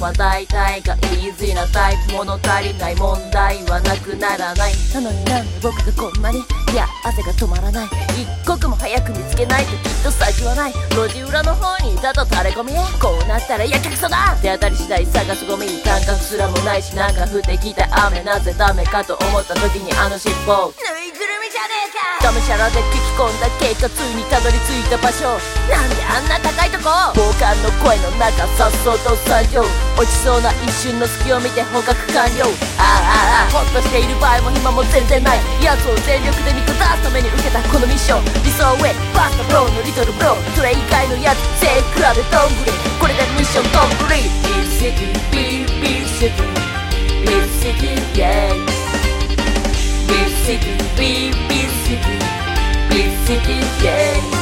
は大体がイージーなタイプ。物足りない問題はなくならない。なのになんで僕がこんなに、いや汗が止まらない。一刻も早く見つけないときっと先はない。路地裏の方にいたと垂れ込みへ、こうなったらやけくそだ。手当たり次第探すゴミ、感覚すらもないし、なんか降ってきた雨、なぜダメかと思った時にあの尻尾、ぬいぐるみじゃねえか。がむしゃらで聞き込んだ結果、ついにたどり着いた場所、なんであんな高いとこ。暴漢の声の中さっそうと参上、落ちそうな一瞬の隙を見て捕獲完了。ほっとしている場合も暇も全然ない。奴を全力で見下すために受けたこのミッション、理想へファストブローのリトルブロー、それ以外のやつ背比べどんぐり、これでミッションコンプリート。ビルシティビルビルシティビルシティイェイ、ビルシティビルビルシティビルシティイェイ。